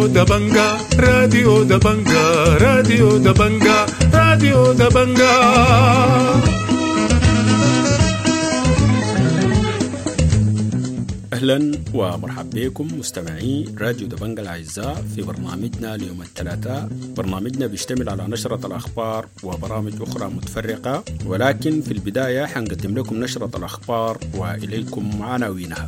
راديو دبنجا راديو دبنجا راديو دبنجا راديو دبنجا. أهلا ومرحبا بكم مستمعي راديو دبنجا الأعزاء في برنامجنا ليوم الثلاثاء. برنامجنا بيشتمل على نشرة الأخبار وبرامج أخرى متفرقة، ولكن في البداية حنقدم لكم نشرة الأخبار وإليكم عناوينها.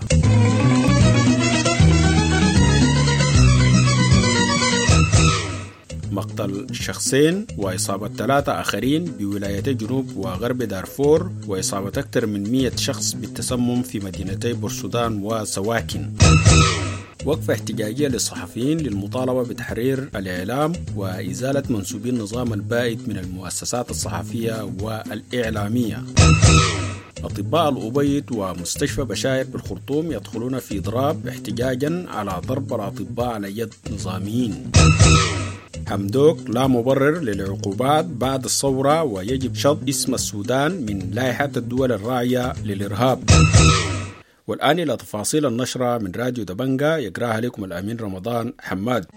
مقتل شخصين وإصابة 3 آخرين بولايتي جنوب وغرب دارفور، وإصابة أكثر من 100 شخص بالتسمم في مدينتي بورسودان وسواكن. وقفة احتجاجية للصحفيين للمطالبة بتحرير الإعلام وإزالة منسوبي النظام البائد من المؤسسات الصحفية والإعلامية. أطباء الأبيض ومستشفى بشاير بالخرطوم يدخلون في إضراب احتجاجا على ضرب الأطباء على يد نظاميين. حمدوك لا مبرر للعقوبات بعد الثورة ويجب شطب اسم السودان من لائحة الدول الراعية للإرهاب. والآن إلى تفاصيل النشرة من راديو دبنجا يقرأها لكم الأمين رمضان حماد.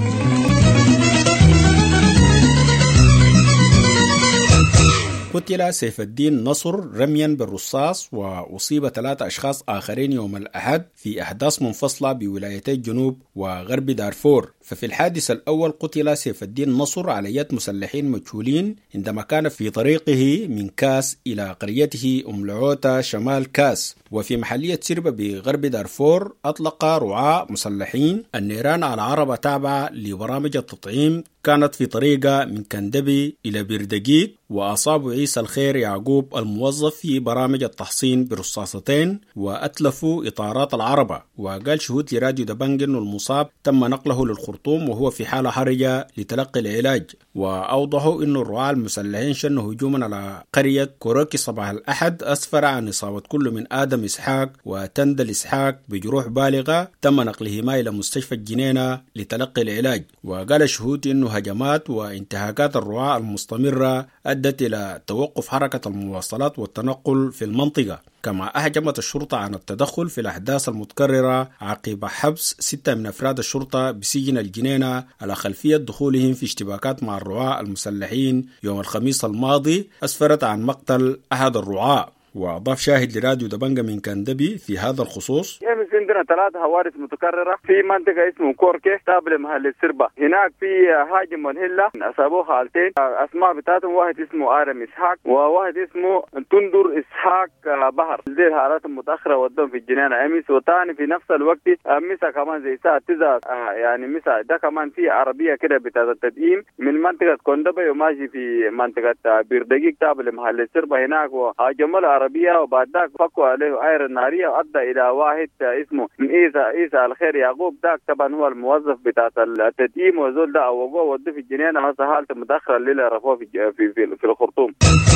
قتل سيف الدين نصر رميا بالرصاص وأصيب 3 أشخاص آخرين يوم الأحد في أحداث منفصلة بولايتي الجنوب وغرب دارفور. ففي الحادث الأول قتل سيف الدين نصر على يد مسلحين مجهولين عندما كان في طريقه من كاس إلى قريته أم العوتة شمال كاس. وفي محلية سربة بغرب دارفور أطلق رعاة مسلحين النيران على عربة تابعة لبرامج التطعيم كانت في طريقة من كندبي إلى بيردقيق، وأصابوا عيسى الخير يعقوب الموظف في برامج التحصين برصاصتين وأتلفوا إطارات العربة. وقال شهود لراديو دبنجا أن المصاب تم نقله للخرطوم وهو في حالة حرجة لتلقي العلاج. وأوضحوا أن الرعاة المسلحين شنوا هجوما على قرية كوروكي صباح الأحد أسفر عن إصابة كل من آدم إسحاق وتندل إسحاق بجروح بالغة تم نقلهما إلى مستشفى الجنينة لتلقي العلاج. وقال الشهود أنه هجمات وانتهاكات الرعاة المستمرة أدت إلى توقف حركة المواصلات والتنقل في المنطقة. كما أهجمت الشرطة عن التدخل في الأحداث المتكررة عقب حبس 6 من أفراد الشرطة بسجن الجنينة على خلفية دخولهم في اشتباكات مع الرعاة المسلحين يوم الخميس الماضي أسفرت عن مقتل أحد الرعاة. وأضاف شاهد لراديو دبنجا من كندبي في هذا الخصوص: عندنا 3 حوادث متكررة في منطقة اسمه كوركي قبل محل السربة. هناك في هاجم والهلة أصابوه حالتين، أسماء بتاعتهم واحد اسمه آدم إسحاق وواحد اسمه تندر إسحاق بحر. دي الحالات المتأخرة ودهم في الجنينة أمس، وثاني في نفس الوقت مسا كمان زي ساعة 9 يعني مسا ده كمان في عربية كده بتاعت التدعيم من منطقة كوندبي وماشي في منطقة بيردقيق قبل محل السربة هناك، وهاجموا العربية وبعد ذاك فكوا عليه عير النارية وأدى إلى واحد اسمه عيسى الخير يعقوب. داك طبعا هو الموظف بتاع التدعيم، وزول ده وقوه وديه في الجنينة هسه حالته متأخرة الليلة رفوه في الخرطوم.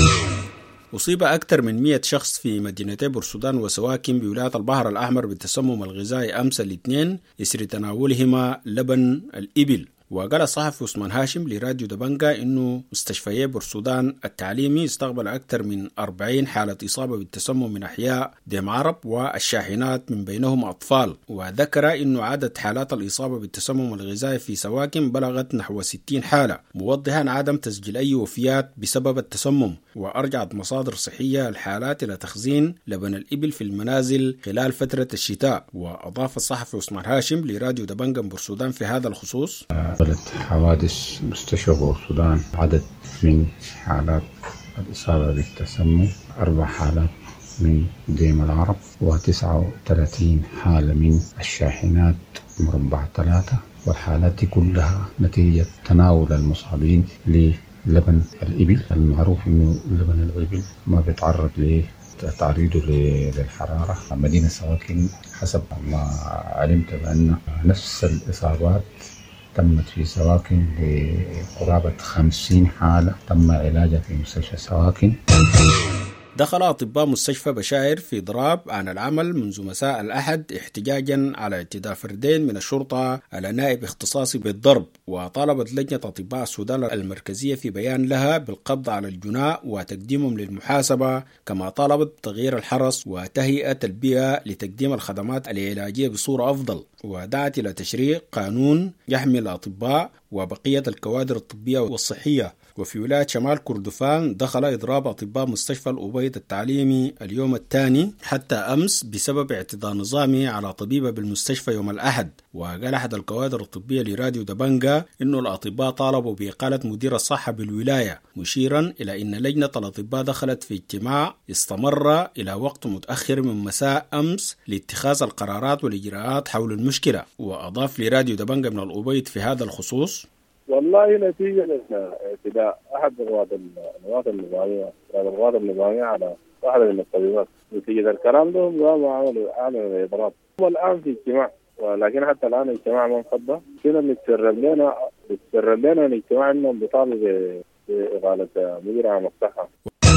أصيب أكثر من 100 شخص في مدينتي بورسودان وسواكن بولاية البحر الأحمر بالتسمم الغذائي أمس الاثنين إثر تناولهما لبن الإبل. وقال الصحفي عثمان هاشم لراديو دبنجا إنه مستشفيات بورسودان التعليمي استقبل أكثر من 40 حالة إصابة بالتسمم من أحياء ديم عرب والشاحنات من بينهم أطفال. وذكر إنه عدد حالات الإصابة بالتسمم الغذائي في سواكن بلغت نحو 60 حالة، موضحا عدم تسجيل أي وفيات بسبب التسمم. وأرجعت مصادر صحية الحالات إلى تخزين لبن الإبل في المنازل خلال فترة الشتاء. وأضاف الصحفي عثمان هاشم لراديو دبنجا بورسودان في هذا الخصوص: حوادث مستشفى بورسودان عدد من حالات الإصابة بالتسمم 4 حالات من ديم العرب و39 حالة من الشاحنات مربع 3، والحالات دي كلها نتيجة تناول المصابين للبن الإبل. المعروف إنه لبن الإبل ما بيتعرض تعريضه للحرارة. مدينة سواكن حسب ما علمت بأن نفس الإصابات تمت في سواكن بقرابة 50 حالة تم علاجها في مستشفى سواكن. دخل أطباء مستشفى بشاير في ضراب عن العمل منذ مساء الأحد احتجاجا على اعتداء فردين من الشرطة على نائب اختصاصي بالضرب. وطالبت لجنة أطباء السودان المركزية في بيان لها بالقبض على الجناء وتقديمهم للمحاسبة، كما طالبت بتغيير الحرس وتهيئة البيئة لتقديم الخدمات العلاجية بصورة أفضل، ودعت إلى تشريع قانون يحمي الأطباء وبقية الكوادر الطبية والصحية. وفي ولاية شمال كردفان دخل إضراب أطباء مستشفى الأبيض التعليمي اليوم الثاني حتى أمس بسبب اعتداء نظامي على طبيبة بالمستشفى يوم الأحد. وقال أحد الكوادر الطبية لراديو دبنجا إنه الأطباء طالبوا بإقالة مدير الصحة بالولاية، مشيرا إلى أن لجنة الأطباء دخلت في اجتماع استمر إلى وقت متأخر من مساء أمس لاتخاذ القرارات والإجراءات حول المشكلة. وأضاف لراديو دبنجا من الأبيض في هذا الخصوص: والله نتيجة اعتداء أحد القوات النظامية على واحدة من الطبيبات، نتيجة الكلام ده هم عملوا إضراب. هم الآن في اجتماع، ولكن حتى الآن الاجتماع ما انفضى. كنا بنتسرب لنا الاجتماع إنهم بيطالبوا بإقالة مدير عام الصحة.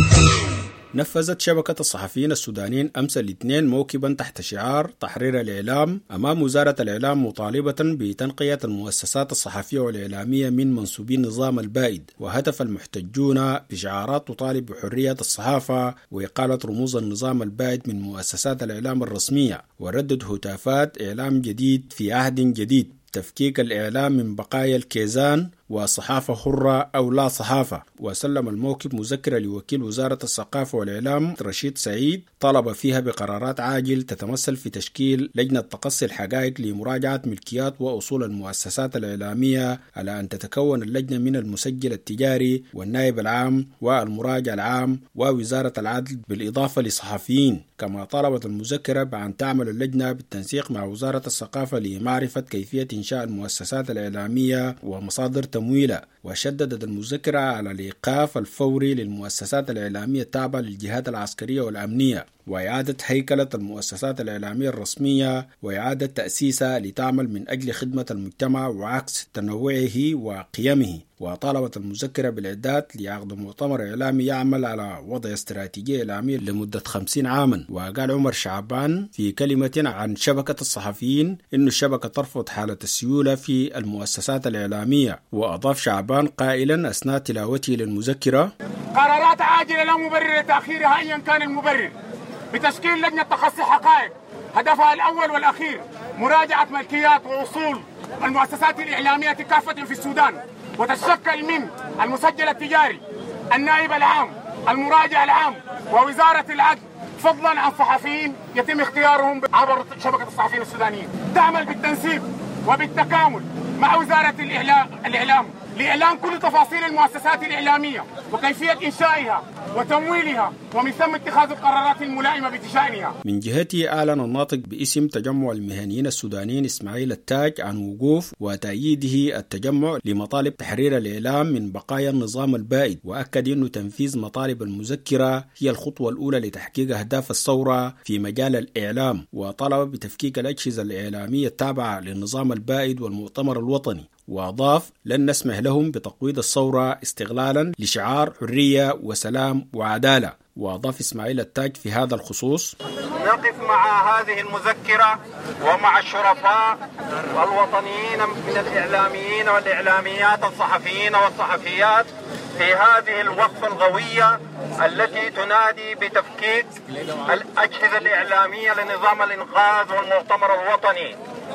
نفذت شبكة الصحفيين السودانيين أمس الاثنين موكبا تحت شعار تحرير الإعلام أمام وزارة الإعلام، مطالبة بتنقية المؤسسات الصحفية والإعلامية من منسوبي النظام البائد. وهتف المحتجون بشعارات تطالب بحرية الصحافة وإقالة رموز النظام البائد من مؤسسات الإعلام الرسمية، وردد هتافات إعلام جديد في عهد جديد، تفكيك الإعلام من بقايا الكيزان، وصحافة حرة أو لا صحافة. وسلم الموكب مذكرة لوكيل وزارة الثقافة والإعلام رشيد سعيد طلب فيها بقرارات عاجل تتمثل في تشكيل لجنة تقصي الحقائق لمراجعة ملكيات وأصول المؤسسات الإعلامية، على أن تتكون اللجنة من المسجل التجاري والنائب العام والمراجع العام ووزارة العدل بالإضافة لصحفيين. كما طلبت المذكرة بأن تعمل اللجنة بالتنسيق مع وزارة الثقافة لمعرفة كيفية إنشاء المؤسسات الإعلامية ومصادر تمويلها. وشددت المذكرة على الإيقاف الفوري للمؤسسات الإعلامية التابعة للجهات العسكرية والأمنية، وإعادة هيكلة المؤسسات الإعلامية الرسمية وإعادة تأسيسها لتعمل من أجل خدمة المجتمع وعكس تنوعه وقيمه. وطالبت المذكرة بالإعداد لعقد مؤتمر إعلامي يعمل على وضع استراتيجية إعلامية لمدة 50 عاما. وقال عمر شعبان في كلمة عن شبكة الصحفيين إن الشبكة ترفض حالة السيولة في المؤسسات الإعلامية. وأضاف شعبان قائلا أثناء تلاوته للمذكرة: قرارات عاجلة لا مبرر لتأخيرها أيا كان المبرر، بتشكيل لجنة تقصي حقائق هدفها الأول والأخير مراجعة ملكيات وأصول المؤسسات الإعلامية كافة في السودان، وتتشكل من المسجل التجاري، النائب العام، المراجع العام، ووزارة العدل، فضلا عن صحفيين يتم اختيارهم عبر شبكة الصحفيين السودانيين. تعمل بالتنسيق وبالتكامل مع وزارة الإعلام لإعلان كل تفاصيل المؤسسات الإعلامية وكيفية إنشائها وتمويلها، ومن ثم اتخاذ القرارات الملائمة بشأنها. من جهته أعلن الناطق باسم تجمع المهنيين السودانيين إسماعيل التاج عن وقوف وتأييده التجمع لمطالب تحرير الإعلام من بقايا النظام البائد، وأكد أن تنفيذ مطالب المذكرة هي الخطوة الأولى لتحقيق أهداف الثورة في مجال الإعلام. وطلب بتفكيك الأجهزة الإعلامية التابعة للنظام البائد والمؤتمر الوطني. وأضاف: لن نسمح لهم بتقويض الثورة استغلالا لشعار حرية وسلام وعدالة. وأضاف إسماعيل التاج في هذا الخصوص: نقف مع هذه المذكرة ومع الشرفاء الوطنيين من الإعلاميين والإعلاميات الصحفيين والصحفيات في هذه الوقفة القوية التي تنادي بتفكيك الأجهزة الإعلامية لنظام الإنقاذ والمؤتمر الوطني.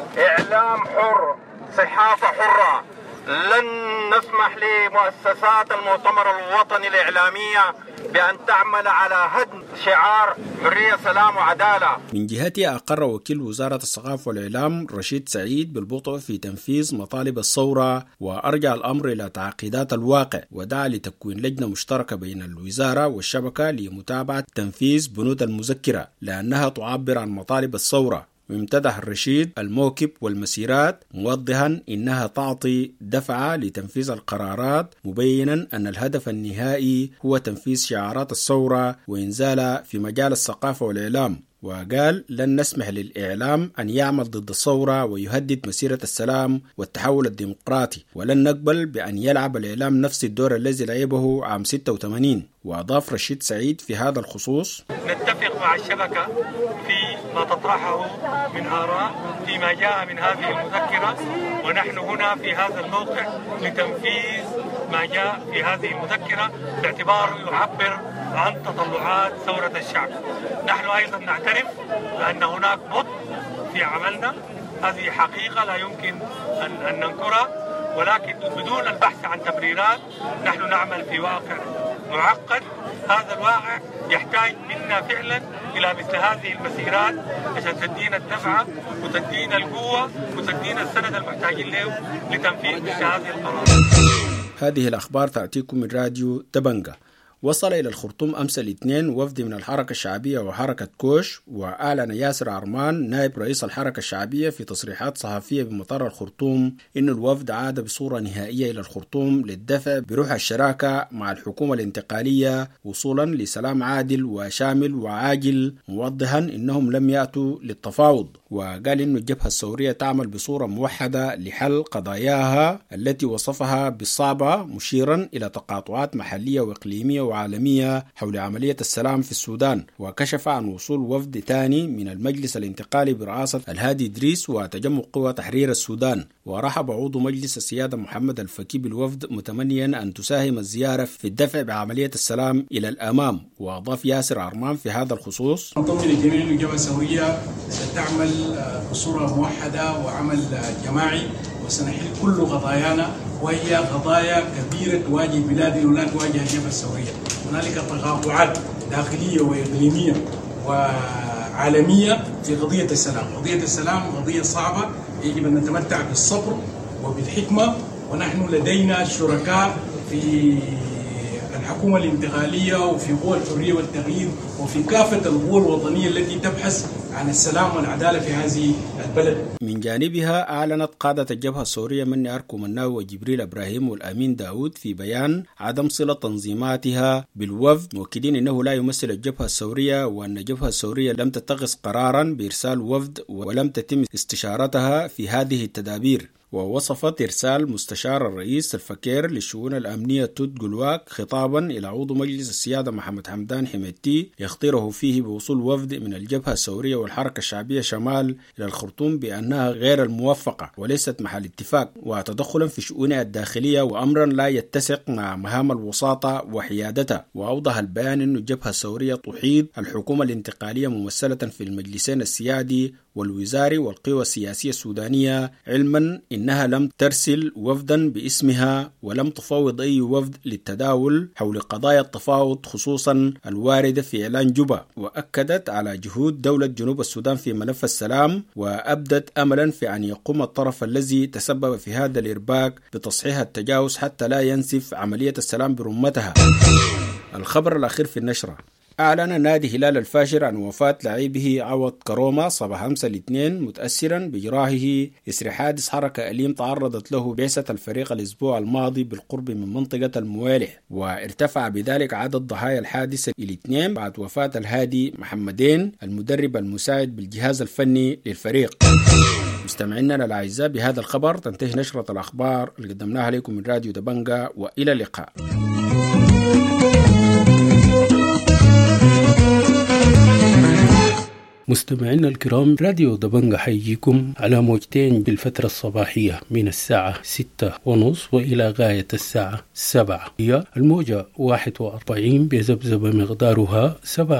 إعلام حر، صحافة حرة. لن نسمح لمؤسسات المؤتمر الوطني الإعلامية بأن تعمل على هدم شعار حرية سلام وعدالة. من جهته أقر وكيل وزارة الثقافة والإعلام رشيد سعيد بالبطء في تنفيذ مطالب الثورة، وأرجع الأمر إلى تعقيدات الواقع، ودعا لتكوين لجنة مشتركة بين الوزارة والشبكة لمتابعة تنفيذ بنود المذكرة لأنها تعبر عن مطالب الثورة. وامتدح الرشيد الموكب والمسيرات موضحا إنها تعطي دفعة لتنفيذ القرارات، مبينا أن الهدف النهائي هو تنفيذ شعارات الثورة وإنزالها في مجال الثقافة والإعلام. وقال لن نسمح للإعلام أن يعمل ضد الثورة ويهدد مسيرة السلام والتحول الديمقراطي، ولن نقبل بأن يلعب الإعلام نفس الدور الذي لعبه عام 86. وأضاف رشيد سعيد في هذا الخصوص: نتفق مع الشبكة في ما تطرحه من آراء فيما جاء من هذه المذكرة، ونحن هنا في هذا الموقع لتنفيذ ما جاء في هذه المذكرة باعتباره يعبر عن تطلعات ثورة الشعب. نحن أيضا نعترف بأن هناك بطء في عملنا، هذه حقيقة لا يمكن أن ننكرها، ولكن بدون البحث عن تبريرات نحن نعمل في واقع معقد. هذا الواقع يحتاج منا فعلا إلى مثل هذه المسيرات عشان تدينا الدفعة وتدينا القوة وتدينا السند المحتاجين له لتنفيذ مثل هذه القرارات. هذه الأخبار تأتيكم من راديو دبنجة. وصل إلى الخرطوم أمس الاثنين وفد من الحركة الشعبية وحركة كوش، وأعلن ياسر عرمان نائب رئيس الحركة الشعبية في تصريحات صحفية بمطار الخرطوم إن الوفد عاد بصورة نهائية إلى الخرطوم للدفع بروح الشراكة مع الحكومة الانتقالية وصولا لسلام عادل وشامل وعاجل، موضحا إنهم لم يأتوا للتفاوض. وقال إن الجبهة الثورية تعمل بصورة موحدة لحل قضاياها التي وصفها بالصعبة، مشيرا إلى تقاطعات محلية وإقليمية وعالمية حول عملية السلام في السودان. وكشف عن وصول وفد ثاني من المجلس الانتقالي برئاسة الهادي إدريس وتجمع قوى تحرير السودان. ورحب عضو مجلس السيادة محمد الفكي بالوفد متمنيا أن تساهم الزيارة في الدفع بعملية السلام إلى الأمام. وأضاف ياسر عرمان في هذا الخصوص: نطمن الجميع أن الجبهة الثورية ستعمل بصورة موحدة وعمل جماعي، وسنحل كل قضايانا، وهي قضايا كبيرة تواجه بلادنا ولا تواجه الجبهة الثورية. هنالك تقاطعات داخلية وإقليمية وعالمية في قضية السلام. قضية السلام قضية صعبة، يجب أن نتمتع بالصبر وبالحكمة، ونحن لدينا شركاء في الحكومة الانتقالية وفي قوى الحرية والتغيير وفي كافة القوى الوطنية التي تبحث عن السلام والعدالة في هذه البلد. من جانبها أعلنت قادة الجبهة الثورية مني أركو مناو وجبريل إبراهيم والأمين داود في بيان عدم صلة تنظيماتها بالوفد، مؤكدين أنه لا يمثل الجبهة الثورية، وأن الجبهة الثورية لم تتخذ قرارا بإرسال وفد ولم تتم استشارتها في هذه التدابير. ووصفت إرسال مستشار الرئيس الفكير للشؤون الأمنية تود جلواك خطابا إلى عضو مجلس السيادة محمد حمدان حميدتي يخطره فيه بوصول وفد من الجبهة الثورية والحركة الشعبية شمال إلى الخرطوم بأنها غير الموفقة وليست محل اتفاق وتدخلا في شؤونها الداخلية وأمرا لا يتسق مع مهام الوساطة وحيادتها. وأوضح البيان أن الجبهة الثورية تحيط الحكومة الانتقالية ممثلة في المجلسين السيادي والوزاري والقوى السياسية السودانية، علما إنها لم ترسل وفدا باسمها ولم تفوض أي وفد للتداول حول قضايا التفاوض خصوصا الواردة في إعلان جوبا. وأكدت على جهود دولة جنوب السودان في ملف السلام، وأبدت أملا في أن يقوم الطرف الذي تسبب في هذا الإرباك بتصحيح التجاوز حتى لا ينسف عملية السلام برمتها. الخبر الأخير في النشرة: أعلن نادي هلال الفاشر عن وفاة لاعبه عوض كروما صباح أمس الاثنين متأثرا بجراحه إثر حادث حركة أليم تعرضت له بعثة الفريق الأسبوع الماضي بالقرب من منطقة الموالح. وارتفع بذلك عدد ضحايا الحادث الاثنين بعد وفاة الهادي محمدين المدرب المساعد بالجهاز الفني للفريق. مستمعينا الأعزاء، بهذا الخبر تنتهي نشرة الأخبار اللي قدمناها لكم من راديو دبنجة، وإلى اللقاء. مستمعينا الكرام، راديو دبنجة حيجيكم على موجتين بالفترة الصباحية من الساعة 6:30 وإلى غاية الساعة 7. هي الموجة 41 بذبذبة مقدارها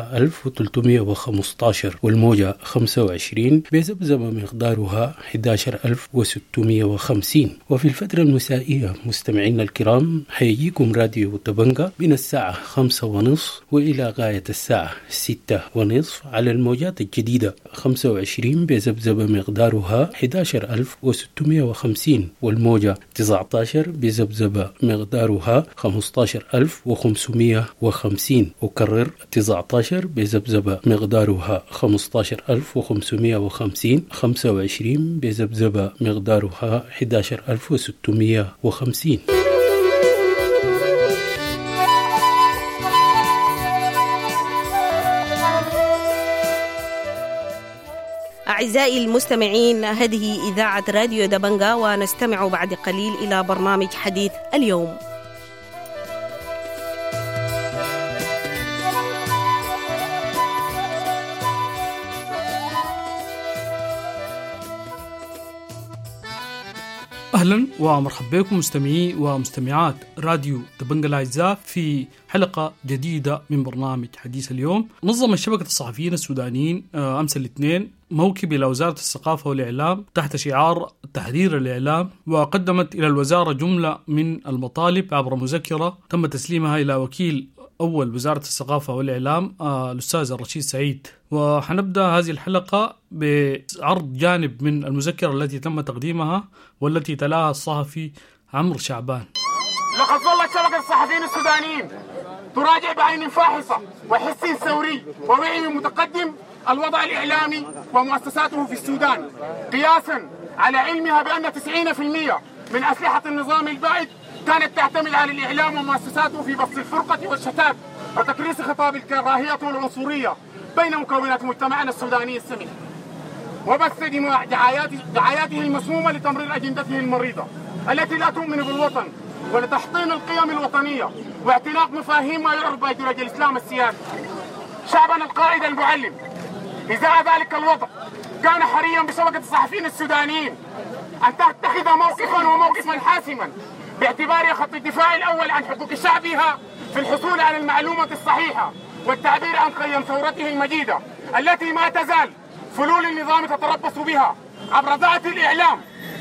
7315، والموجة 25 بذبذبة مقدارها 11650. وفي الفترة المسائية مستمعينا الكرام حيجيكم راديو دبنجة من الساعة 5:30 وإلى غاية الساعة 6:30 على الموجات الجديدة 25 بذبذبة مقدارها 11650، والموجة 19 بذبذبة مقدارها 15550. وكرر 19 بذبذبة مقدارها 15550، 25 بذبذبة مقدارها 11650. أعزائي المستمعين، هذه إذاعة راديو دبنجا، ونستمع بعد قليل إلى برنامج حديث اليوم. أهلا ومرحبا بكم مستمعي ومستمعات راديو دبنجا الأعزاء في حلقة جديدة من برنامج حديث اليوم. نظمت شبكة الصحفيين السودانيين أمس الاثنين موكب إلى وزارة الثقافة والإعلام تحت شعار تحرير الإعلام، وقدمت إلى الوزارة جملة من المطالب عبر مذكرة تم تسليمها إلى وكيل أول وزارة الثقافة والإعلام الأستاذ الرشيد سعيد. وحنبدأ هذه الحلقة بعرض جانب من المذكرة التي تم تقديمها والتي تلاها الصحفي عمرو شعبان. لقد ظلت شبكة الصحفيين السودانيين تراجع بعين فاحصة وحس ثوري ووعي متقدم الوضع الإعلامي ومؤسساته في السودان، قياسا على علمها بأن 90% من أسلحة النظام البائد كانت تعتمد على الإعلام ومؤسساته في بث الفرقة والشتات وتكريس خطاب الكراهية والعنصرية بين مكونات مجتمعنا السوداني السمين، وبث دعاياته المسمومة لتمرير أجندته المريضة التي لا تؤمن بالوطن ولتحطيم القيم الوطنية واعتناق مفاهيم ما يعرف بإدراج الإسلام السياسي. شعبنا القائد المعلم إزاء ذلك الوضع كان حريا بشبكة الصحفيين السودانيين أن تتخذ موقفا وموقفا حاسما باعتبارها خط الدفاع الأول عن حقوق شعبها في الحصول على المعلومة الصحيحة والتعبير عن قيم ثورته المجيدة التي ما تزال فلول النظام تتربص بها عبر ذات الإعلام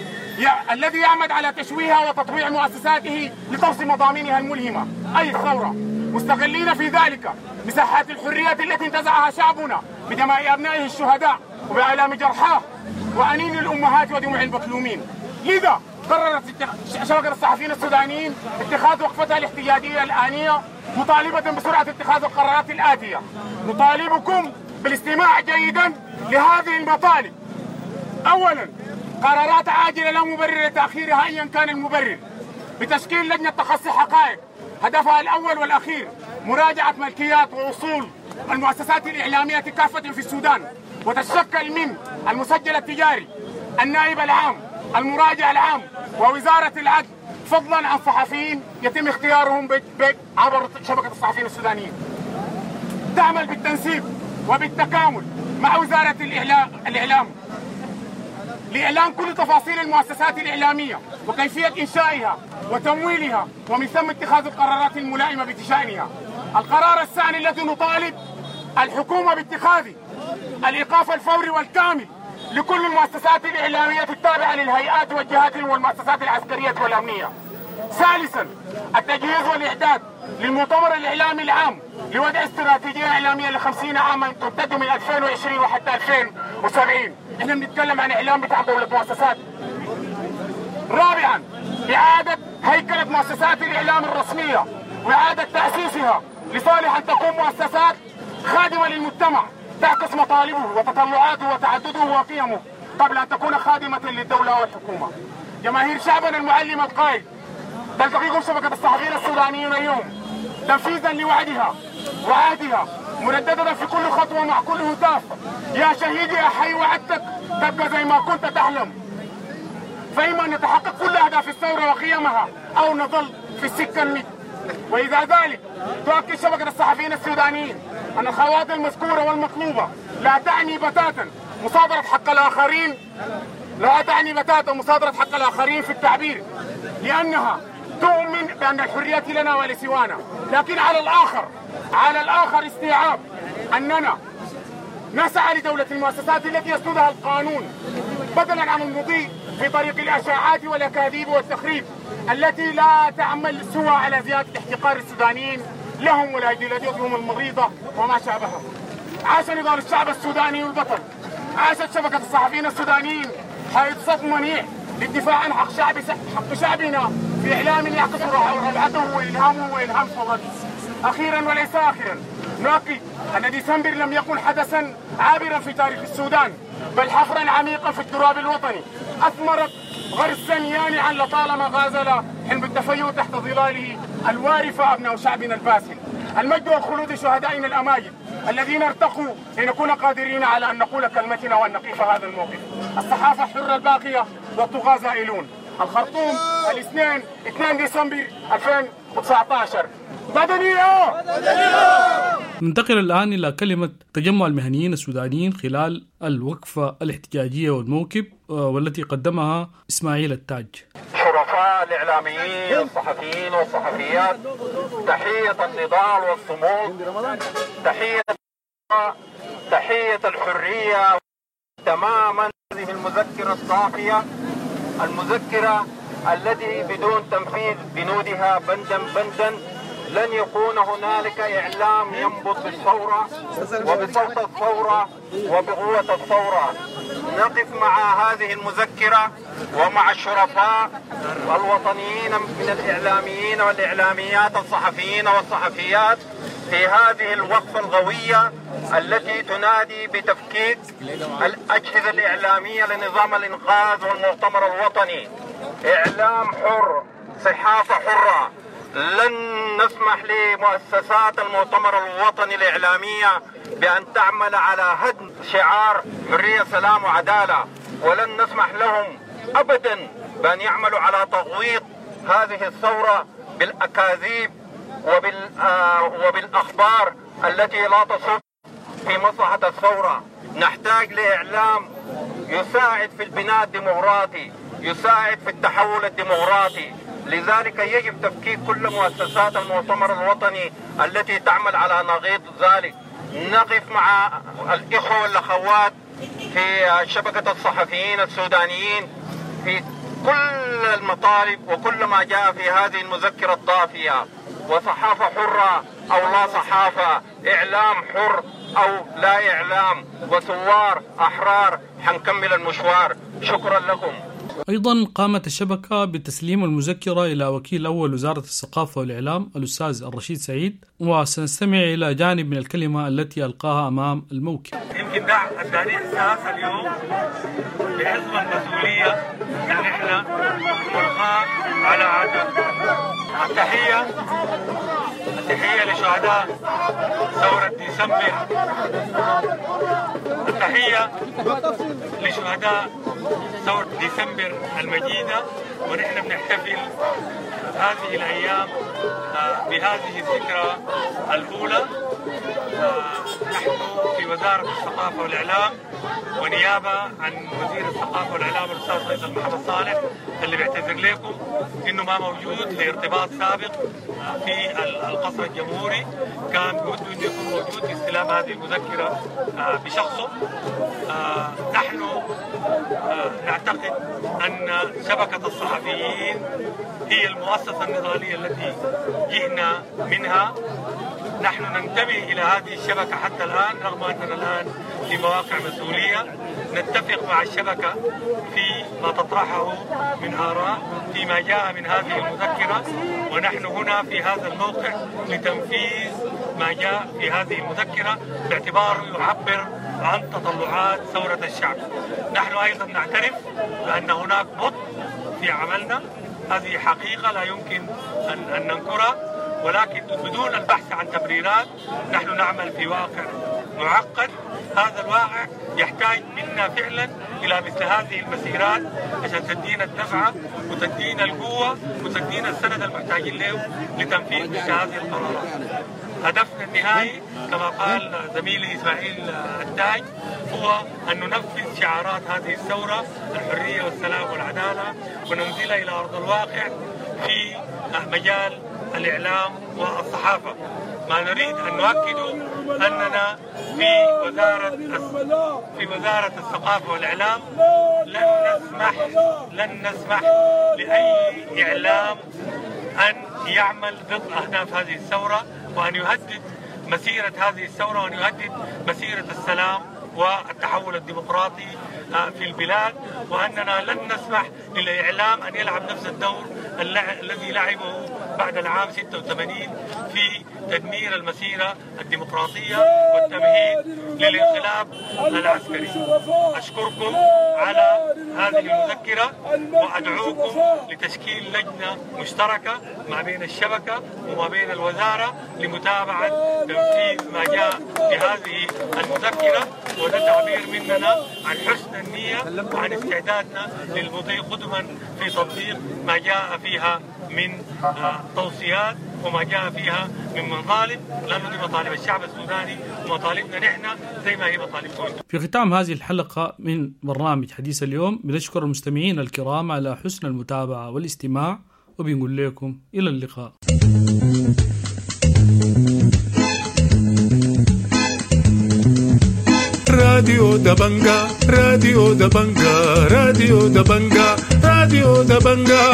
الذي يعمد على تشويهها وتطويع مؤسساته لطمس مضامينها الملهمة أي الثورة، مستغلين في ذلك مساحات الحريات التي انتزعها شعبنا بدماء أبنائه الشهداء وبآلام جرحاه وأنين الأمهات ودموع المظلومين. لذا قررت شبكة الصحفيين السودانيين اتخاذ وقفتها الاحتجاجية الآنية مطالبة بسرعة اتخاذ القرارات الآتية. نطالبكم بالاستماع جيدا لهذه المطالب. أولا، قرارات عاجلة لا مبرر لتأخيرها أيا كان المبرر، بتشكيل لجنة تخصي حقائق هدفها الأول والأخير مراجعة ملكيات وأصول المؤسسات الإعلامية كافة في السودان، وتتشكل من المسجل التجاري، النائب العام، المراجع العام، ووزارة العدل، فضلا عن صحفيين يتم اختيارهم عبر شبكة الصحفيين السودانيين. تعمل بالتنسيق وبالتكامل مع وزارة الإعلام لإعلان كل تفاصيل المؤسسات الإعلامية وكيفية إنشائها وتمويلها، ومن ثم اتخاذ القرارات الملائمة بشأنها. القرار الثاني الذي نطالب الحكومة باتخاذه الإيقاف الفوري والكامل لكل المؤسسات الإعلامية التابعة للهيئات والجهات والمؤسسات العسكرية والأمنية. ثالثا، التجهيز والإعداد للمؤتمر الإعلامي العام لوضع استراتيجية إعلامية ل50 عاما تمتد من 2020 وحتى 2070. احنا بنتكلم عن إعلام بتاع دولة مؤسسات. رابعا، إعادة هيكلة مؤسسات الإعلام الرسمية وإعادة تأسيسها لصالح أن تكون مؤسسات خادمة للمجتمع تعكس مطالبه وتطلعاته وتعدده وقيمه قبل أن تكون خادمة للدولة والحكومة. جماهير شعبنا المعلم القائد تلتقيكم شبكة الصحفيين السودانيين اليوم تنفيذا لوعدها وعهدها، مرددة في كل خطوة مع كل هتاف: يا شهيدي يا حي وعدتك تبقى زي ما كنت تحلم. فإما أن نتحقق كل أهداف الثورة وقيمها أو نظل في السكة المد. وإذا ذلك تؤكد شبكة الصحفيين السودانيين أن الخطوات المذكورة والمطلوبة لا تعني بتاتا مصادرة حق الآخرين في التعبير، لأنها تؤمن بأن الحرية لنا ولسوانا، لكن على الآخر استيعاب أننا نسعى لدولة المؤسسات التي يسندها القانون بدلا عن المضي في طريق الأشاعات والأكاذيب والتخريب التي لا تعمل سوى على زيادة احتقار السودانيين لهم ولأيديولوجيتهم المريضة وما شابهها. عاش نضال الشعب السوداني البطل، عاشت شبكة الصحفيين السودانيين حيث صف منيع للدفاع عن حق شعبنا في إعلام يعكس روعته وإلهامه وإلهام صغته. أخيرا وليس آخرا، نؤكد أن ديسمبر لم يكن حدثا عابرا في تاريخ السودان، بل حفرا عميقا في التراب الوطني أثمرت غرسا يانعا لطالما غازل حلم التفيؤ تحت ظلاله الوارفة أبناء شعبنا الباسل. المجد والخلود شهدائنا الأماجد الذين ارتقوا لنكون قادرين على أن نقول كلمتنا وأن نقف هذا الموقف. الصحافة الحرة الباقية والطغاة زائلون. الخرطوم الاثنين 2 ديسمبر 2019. مدنية. ننتقل الآن إلى كلمة تجمع المهنيين السودانيين خلال الوقفة الاحتجاجية والموكب والتي قدمها إسماعيل التاج. شرفاء الإعلاميين الصحفيين والصحفيات، تحية النضال والصمود، تحية الحرية تماما. هذه المذكرة الصافية، المذكرة التي بدون تنفيذ بنودها بندا بندا لن يكون هنالك إعلام ينبض بالثورة وبصوت الثورة وبقوة الثورة. نقف مع هذه المذكرة ومع الشرفاء الوطنيين من الإعلاميين والإعلاميات الصحفيين والصحفيات في هذه الوقفة الغوية التي تنادي بتفكيك الأجهزة الإعلامية لنظام الإنقاذ والمؤتمر الوطني. إعلام حر، صحافة حرة. لن نسمح لمؤسسات المؤتمر الوطني الإعلامية بأن تعمل على هدم شعار حرية سلام وعدالة، ولن نسمح لهم أبدا بأن يعملوا على تغويط هذه الثورة بالأكاذيب وبالأخبار التي لا تصب في مصلحة الثورة. نحتاج لإعلام يساعد في البناء الديمقراطي، يساعد في التحول الديمقراطي. لذلك يجب تفكيك كل مؤسسات المؤتمر الوطني التي تعمل على نقيض ذلك. نقف مع الإخوة والأخوات في شبكة الصحفيين السودانيين في كل المطالب وكل ما جاء في هذه المذكرة الطافية. وصحافة حرة أو لا صحافة، إعلام حر أو لا إعلام، وثوار أحرار حنكمل المشوار. شكرا لكم. أيضا قامت الشبكة بتسليم المذكرة إلى وكيل أول وزارة الثقافة والإعلام الأستاذ الرشيد سعيد، وسنستمع إلى جانب من الكلمة التي ألقاها أمام الموكب. يمكن ده اداني احساس اليوم بحزب المسؤولية ان احنا نلقى على عدد. التحية لشهداء ثورة ديسمبر، التحية لشهداء ثورة ديسمبر المجيدة. ونحن بنحتفل هذه الأيام بهذه الذكرى الأولى. نحن في وزارة الثقافة والإعلام ونيابة عن وزير الثقافة والإعلام الأستاذ فيصل محمد صالح اللي بيعتذر لكم إنه ما موجود لارتباط سابق في القصر الجمهوري، كان بده إنه يكون موجود في استلام هذه المذكرة بشخصه. نحن نعتقد أن شبكة الصحفيين هي المؤسسة النضالية التي جئنا منها. نحن ننتبه إلى هذه الشبكة حتى الآن رغم أننا الآن في مواقع مسؤولية. نتفق مع الشبكة في ما تطرحه من آراء فيما جاء من هذه المذكرة، ونحن هنا في هذا الموقع لتنفيذ ما جاء في هذه المذكرة باعتباره يعبر عن تطلعات ثورة الشعب. نحن أيضا نعترف بأن هناك بطء في عملنا، هذه حقيقة لا يمكن أن ننكرها، ولكن بدون البحث عن تبريرات نحن نعمل في واقع معقد. هذا الواقع يحتاج منا فعلا إلى مثل هذه المسيرات عشان تدينا الدفعة وتدينا القوة وتدينا السند المحتاجين له لتنفيذ مثل هذه القرارات. هدفنا النهائي كما قال زميلي إسماعيل التاج هو أن ننفذ شعارات هذه الثورة، الحرية والسلام والعدالة، وننزلها إلى أرض الواقع في مجال الإعلام والصحافة. ما نريد أن نؤكده أننا في وزارة الثقافة والإعلام لن نسمح لأي إعلام أن يعمل ضد أهداف هذه الثورة وأن يهدد مسيرة هذه الثورة وأن يهدد مسيرة السلام والتحول الديمقراطي في البلاد، وأننا لن نسمح للإعلام أن يلعب نفس الدور الذي لعبه بعد العام 86 في تدمير المسيرة الديمقراطية والتمهيد للانقلاب العسكري. أشكركم على هذه المذكرة، وأدعوكم لتشكيل لجنة مشتركة ما بين الشبكة وما بين الوزارة لمتابعة تنفيذ ما جاء في هذه المذكرة، وده تعبير مننا عن حسن النية وعن استعدادنا للمضي قدما في تطبيق ما جاء فيها من توصيات وما جاء فيها من مطالب، لأنه دي مطالب الشعب السوداني ومطالبنا نحن زي ما هي مطالبكم. في ختام هذه الحلقة من برنامج حديث اليوم بنشكر المستمعين الكرام على حسن المتابعة والاستماع، وبنقول لكم إلى اللقاء. راديو دبنجا راديو دبنجا راديو دبنجا راديو دبنجا.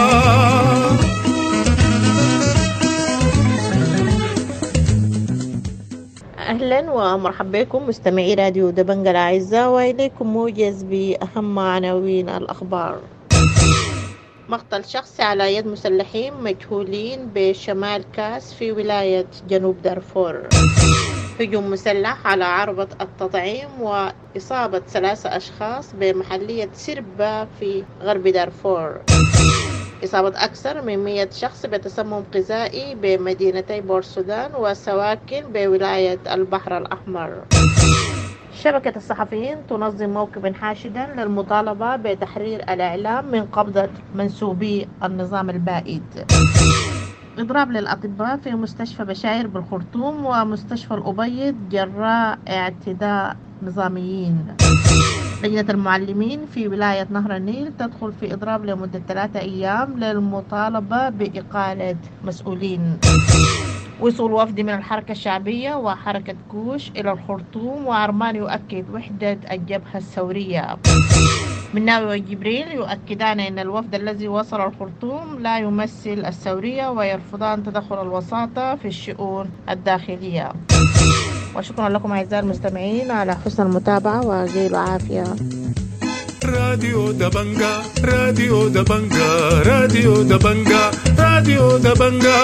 أهلا ومرحبا بكم مستمعي راديو دبنجا الأعزاء، وإليكم موجز بأهم عناوين الأخبار. مقتل شخصي على يد مسلحين مجهولين بشمال كاس في ولاية جنوب دارفور. هجوم مسلح على عربة التطعيم وإصابة 3 أشخاص بمحلية سربا في غرب دارفور. إصابة أكثر من 100 شخص بتسمم غذائي بمدينتي بورسودان وسواكن بولاية البحر الأحمر. شبكة الصحفيين تنظم موكب حاشدا للمطالبة بتحرير الإعلام من قبضة منسوبي النظام البائد. إضراب للأطباء في مستشفى بشاير بالخرطوم ومستشفى الأبيض جراء اعتداء نظاميين. لجنة المعلمين في ولاية نهر النيل تدخل في إضراب لمدة 3 أيام للمطالبة بإقالة مسؤولين. وصول وفد من الحركة الشعبية وحركة كوش إلى الخرطوم، وعرمان يؤكد وحدة الجبهة الثورية. مناوي وجبريل يؤكدان أن الوفد الذي وصل الخرطوم لا يمثل الثورية ويرفضان تدخل الوساطة في الشؤون الداخلية. وشكرا لكم أعزائي المستمعين على حسن المتابعة وجيل عافية. راديو دبنجا راديو دبنجا راديو دبنجا راديو دبنجا.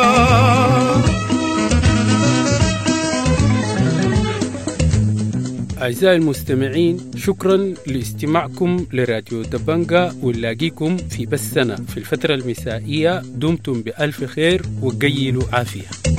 أعزائي المستمعين، شكرا لاستماعكم لراديو دبنجا، ونلاقيكم في بثنا في الفترة المسائية. دمتم بألف خير وقيلوا عافية.